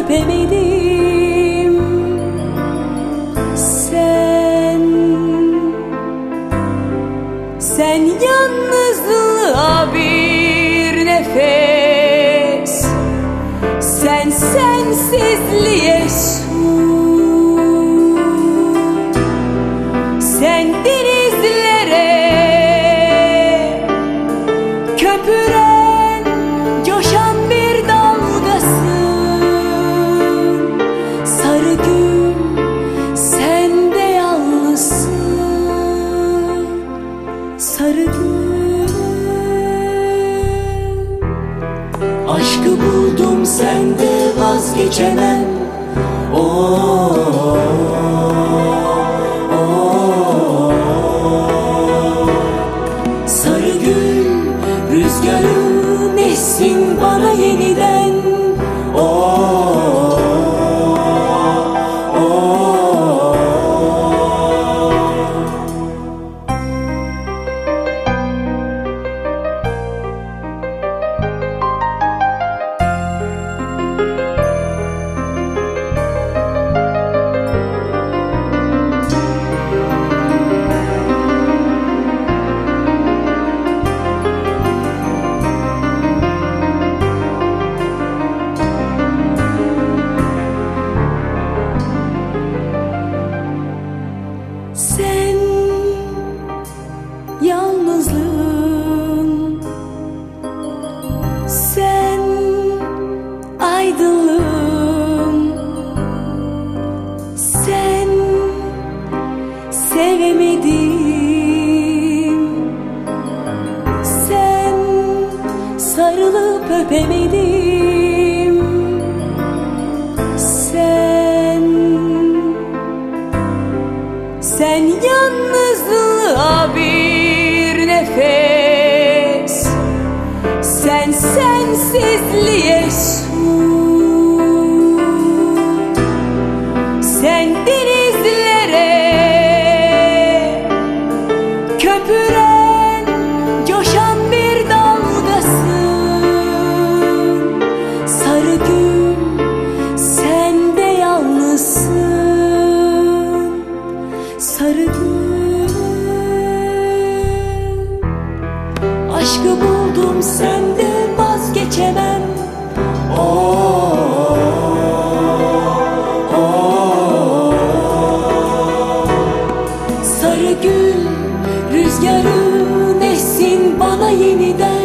öpemedim. Sen yalnızlığa bir nefes, sen sensizliğe su, sen denizlere köpüren coşan bir dalgasın. Sarı gül, sen de yalnızsın. Sarı gül, aşkı buldum sende, vazgeçemem. Oh, oh. Sarı gül, rüzgarın essin bana yeniden. Oh, oh. Sen yalnızlığın, sen aydınlığın, sen sevemedim, sen sarılıp öpemedim, sen yalnızlığa bir nefes, sen sensizliğe su, sen denizlere köpüren coşan bir dalgasın. Sarı gül, sen de yalnızsın. Sarı gül, aşkı buldum sende, vazgeçemem. Oh, oh. Sarı gül, rüzgarın essin bana yeniden.